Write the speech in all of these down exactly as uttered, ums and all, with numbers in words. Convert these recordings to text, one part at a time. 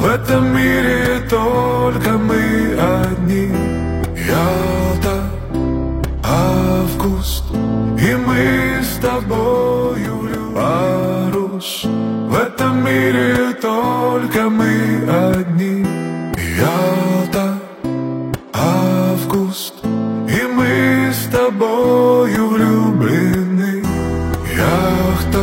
этом мире только мы одни. Ялта, август, и мы с тобою влюблены. Парус, в этом мире только мы одни. Ялта, август, и мы с тобою влюблены. Яхта,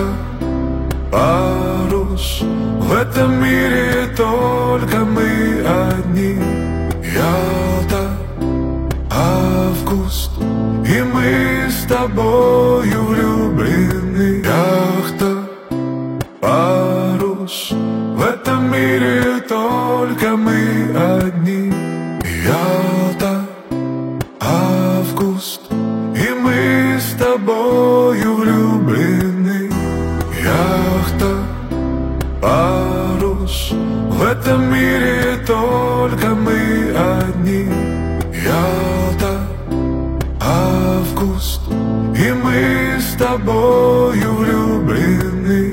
парус, в этом мире только мы одни. Ялта, август, и мы с тобою влюблены. Яхта, парус, в этом мире только мы одни. Ялта, август, и мы с тобою влюблены. Яхта, парус, в этом мире только мы одни. Ялта, август, и мы с тобою влюблены.